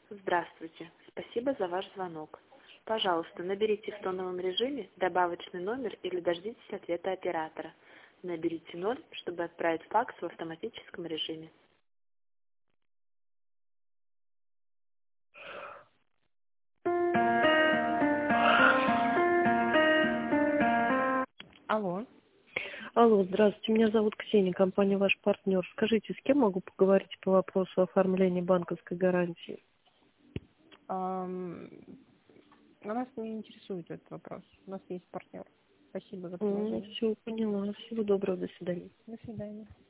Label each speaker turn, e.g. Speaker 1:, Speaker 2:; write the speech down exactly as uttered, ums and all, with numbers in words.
Speaker 1: Здравствуйте. Спасибо за ваш звонок. Пожалуйста, наберите в тоновом режиме добавочный номер или дождитесь ответа оператора. Наберите ноль, чтобы отправить факс в автоматическом режиме. Алло.
Speaker 2: Алло, здравствуйте, меня зовут Ксения, компания «Ваш партнер». Скажите, с кем могу поговорить по вопросу оформления банковской гарантии?
Speaker 1: Ам, а нас не интересует этот вопрос. У нас есть партнер. Спасибо за
Speaker 2: Ну,
Speaker 1: предложение.
Speaker 2: все, поняла. Всего доброго, до свидания.
Speaker 1: До свидания.